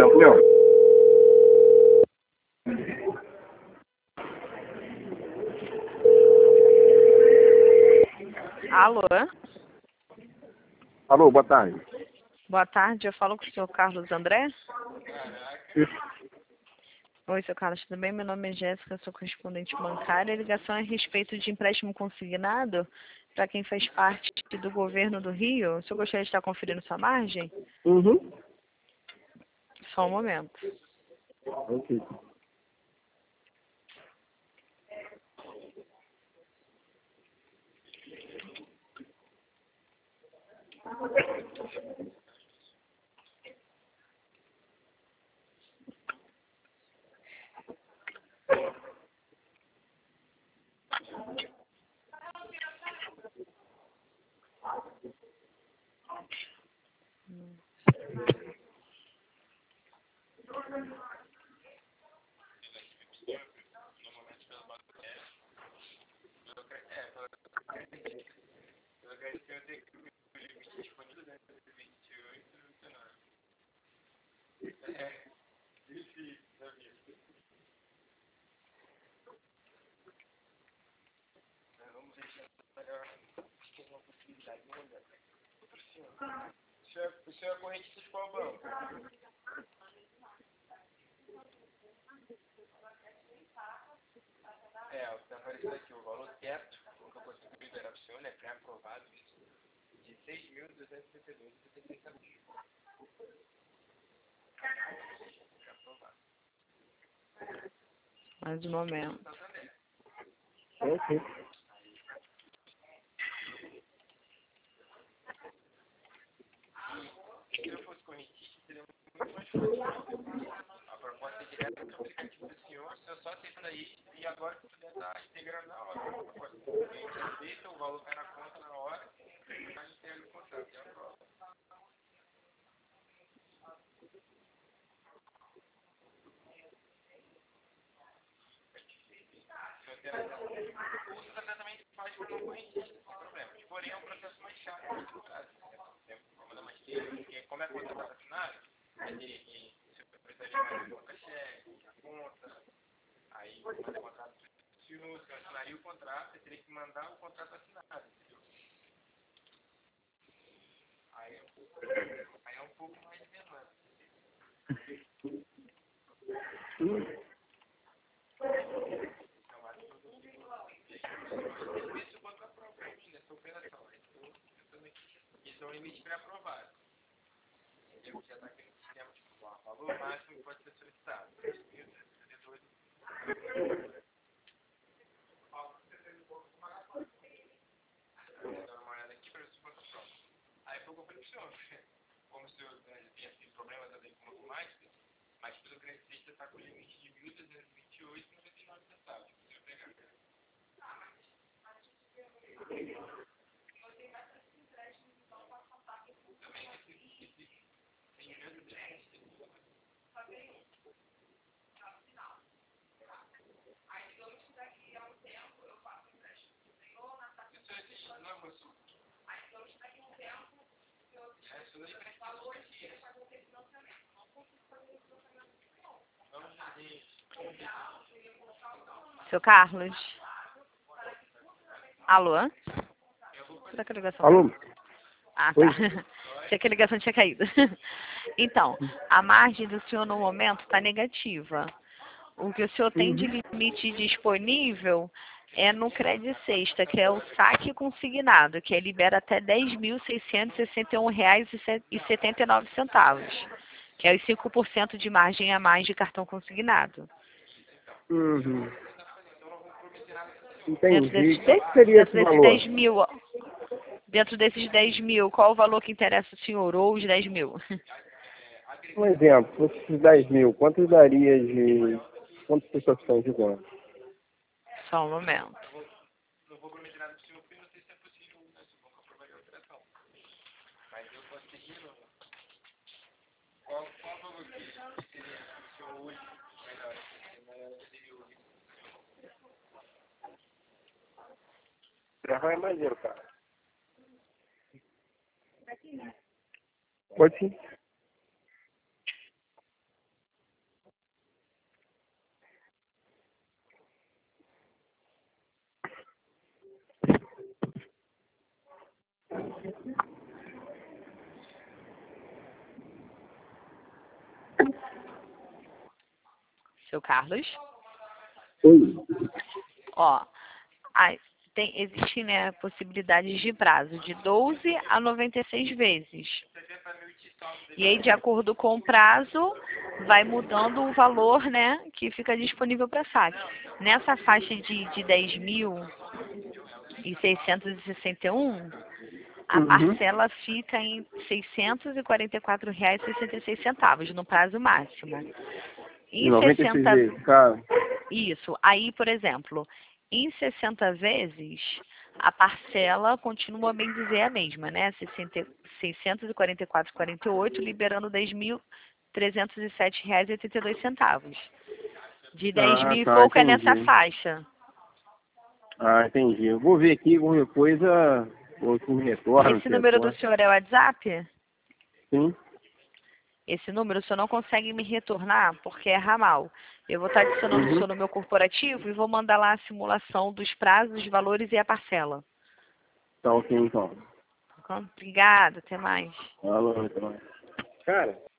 Gabriel. Alô? Alô, boa tarde. Boa tarde, eu falo com o senhor Carlos André. Isso. Oi, senhor Carlos, tudo bem? Meu nome é Jéssica, sou correspondente bancária. A ligação é a respeito de empréstimo consignado para quem faz parte do governo do Rio. O senhor gostaria de estar conferindo sua margem? Uhum. Só um momento. Ok. O senhor é correntista de qual banco? O que está aparecendo aqui, o valor teto, que eu consigo liberar para o senhor, pré-aprovado, de R$ 6.262,76. Pré-aprovado. Mais um momento. Ok. Se eu fosse correntista, seria muito mais fácil. A proposta é direta do aplicativo do senhor, o senhor só aceita aí e agora que puder estar integrando na hora. O cliente aceita, o valor cai na conta na hora, a gente tem o contrato e aprova. O curso completamente faz para não correntista, sem problemas. Porém, é um processo mais chato e demorado. Demanda mais tempo, porque como é contrato assinado, você precisa de mais um conta-cheque, conta, aí manda contrato se eu assinaria o contrato, você teria que mandar o contrato assinado, entendeu? Aí é um pouco mais de demanda. Esse banco aprova para mim nessa operação. Isso é um limite pré-aprovado. Entendeu? Já está aqui no sistema, tipo, o valor máximo que pode ser solicitado. 3.372. Vou dar uma olhada aqui para ver se o banco aprova. Aí foi o que eu falei para o senhor. Como o senhor tinha tido problemas com matemática, mas pelo crescista está com o limite de 1.228,99 centavos. Se eu pegar. Seu Carlos? Alô? Será que a ligação Alô? caiu? Ah, tá. Oi. Achei que a ligação tinha caído. Então, a margem do senhor no momento está negativa. O que o senhor tem de Uhum. limite disponível é no Credit Sexta, que é o saque consignado, que libera até R$ 10.661,79, que é os 5% de margem a mais de cartão consignado. Uhum. Dentro Entendi. desses, Quanto seria dentro esse desses valor? 10 mil, dentro desses 10 mil, qual o valor que interessa o senhor, ou os 10 mil? Um exemplo, esses 10 mil, quanto daria de... Quantas pessoas estão ajudando? Só um momento. Não vou prometer nada para o senhor, porque não sei se é possível, né? Se o banco aprovaria a operação. Mas eu posso seguir no... Qual valor que seria o senhor hoje melhor? Melhor seria o... Gravar é maneiro, cara. Pode sim. Seu Carlos? Oi. Ó, existe, né, possibilidades de prazo de 12 a 96 vezes. E aí, de acordo com o prazo, vai mudando o valor, né, que fica disponível para saque. Nessa faixa de 10.661, a parcela fica em R$ 644,66 no prazo máximo. Em 96 60 vezes, cara. Isso. Aí, por exemplo, em 60 vezes, a parcela continua, bem dizer, a mesma, né? 644,48, liberando R$ 10.307,82. De 10 Ah, mil e tá, pouco é nessa entendi. faixa. Ah, entendi. Eu vou ver aqui, qualquer coisa, ou tu me retorna, Esse te número do retorna. senhor é o WhatsApp? Sim. Esse número o senhor não consegue me retornar porque é ramal. Eu vou estar adicionando o senhor no meu corporativo e vou mandar lá a simulação dos prazos, dos valores e a parcela. Tá ok, então. Obrigada, até mais. Falou, então. Cara.